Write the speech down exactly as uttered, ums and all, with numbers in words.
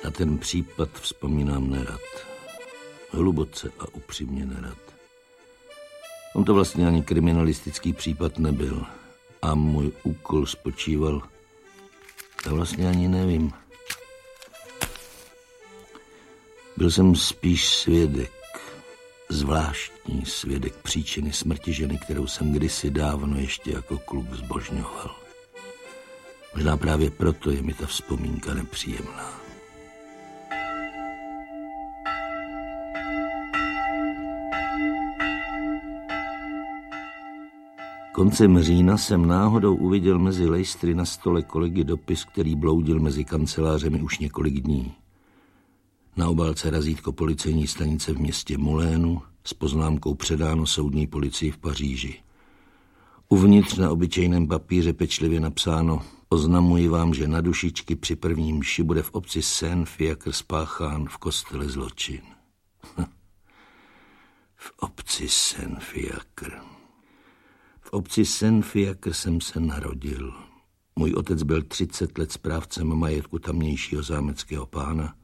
Na ten případ vzpomínám nerad. Hluboce a upřímně nerad. On to vlastně ani kriminalistický případ nebyl. A můj úkol spočíval, já vlastně ani nevím. Byl jsem spíš svědek, zvláštní svědek příčiny smrti ženy, kterou jsem kdysi dávno ještě jako kluk zbožňoval. Možná právě proto je mi ta vzpomínka nepříjemná. Koncem října jsem náhodou uviděl mezi lejstry na stole kolegy dopis, který bloudil mezi kancelářemi už několik dní. Na obálce razítko policejní stanice v městě Molénu s poznámkou předáno soudní policii v Paříži. Uvnitř na obyčejném papíře pečlivě napsáno: oznamuji vám, že na dušičky při prvním mši bude v obci Saint-Fiacre spáchán v kostele zločin. V obci Saint-Fiacre. V obci Saint-Fiacre jsem se narodil. Můj otec byl třicet let správcem majetku tamnějšího zámeckého pána